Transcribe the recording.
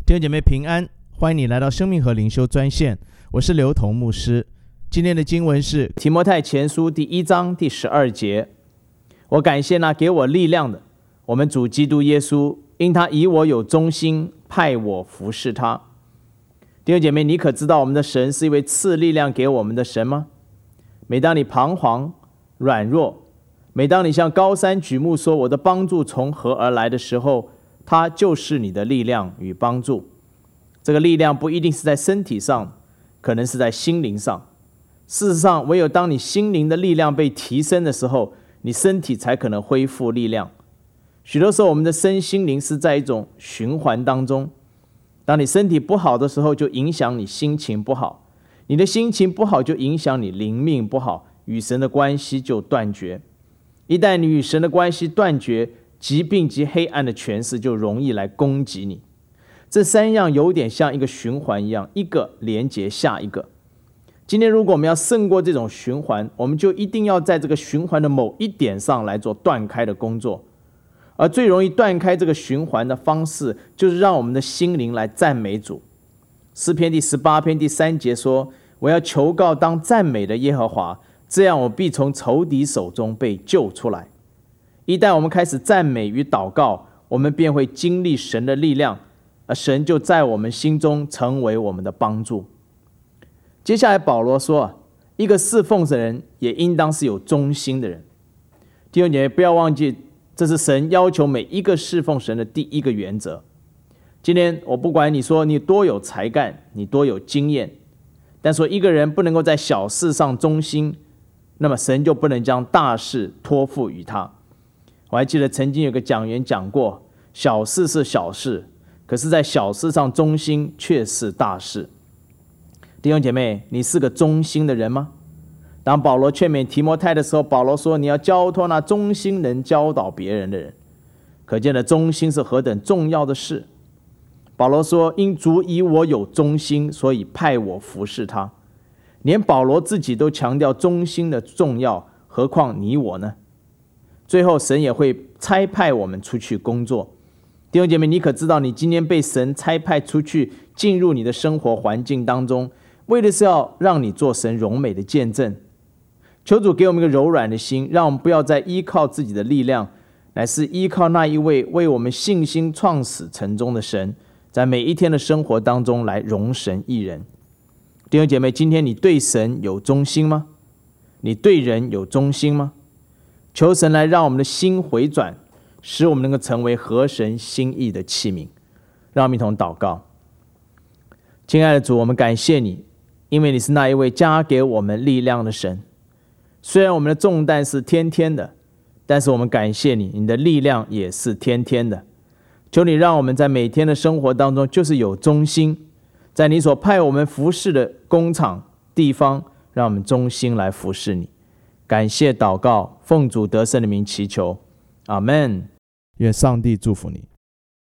弟兄姐妹平安，欢迎你来到生命和灵修专线，我是刘同牧师。今天的经文是提摩太前书第1章第12节。我感谢那给我力量的，我们主基督耶稣，因他以我有忠心，派我服侍他。弟兄姐妹，你可知道我们的神是一位赐力量给我们的神吗？每当你彷徨软弱，每当你向高山举目说我的帮助从何而来的时候，它就是你的力量与帮助。这个力量不一定是在身体上，可能是在心灵上。事实上，唯有当你心灵的力量被提升的时候，你身体才可能恢复力量。许多时候，我们的身心灵是在一种循环当中。当你身体不好的时候，就影响你心情不好；你的心情不好，就影响你灵命不好，与神的关系就断绝。一旦你与神的关系断绝，疾病及黑暗的权势就容易来攻击你。这三样有点像一个循环一样，一个连接下一个。今天如果我们要胜过这种循环，我们就一定要在这个循环的某一点上来做断开的工作。而最容易断开这个循环的方式，就是让我们的心灵来赞美主。诗篇第18篇第3节说，我要求告当赞美的耶和华，这样我必从仇敌手中被救出来。一旦我们开始赞美与祷告，我们便会经历神的力量，而神就在我们心中成为我们的帮助。接下来保罗说，一个侍奉的人也应当是有忠心的人。弟兄姐妹，不要忘记，这是神要求每一个侍奉神的第一个原则。今天我不管你说你多有才干，你多有经验，但说一个人不能够在小事上忠心，那么神就不能将大事托付于他。我还记得曾经有个讲员讲过，小事是小事，可是在小事上忠心却是大事。弟兄姐妹，你是个忠心的人吗？当保罗劝勉提摩太的时候，保罗说，你要交托那忠心能教导别人的人。可见的忠心是何等重要的事。保罗说，因主以我有忠心，所以派我服侍他。连保罗自己都强调忠心的重要，何况你我呢？最后神也会差派我们出去工作。弟兄姐妹，你可知道你今天被神差派出去，进入你的生活环境当中，为的是要让你做神荣美的见证。求主给我们一个柔软的心，让我们不要再依靠自己的力量，乃是依靠那一位为我们信心创始成终的神，在每一天的生活当中来荣神益人。弟兄姐妹，今天你对神有忠心吗？你对人有忠心吗？求神来让我们的心回转，使我们能够成为合神心意的器皿。让我们一同祷告。亲爱的主，我们感谢你，因为你是那一位加给我们力量的神。虽然我们的重担是天天的，但是我们感谢你，你的力量也是天天的。求你让我们在每天的生活当中就是有忠心，在你所派我们服侍的工场地方，让我们忠心来服侍你。感谢祷告，奉主得胜的名祈求，阿们。 愿上帝祝福你。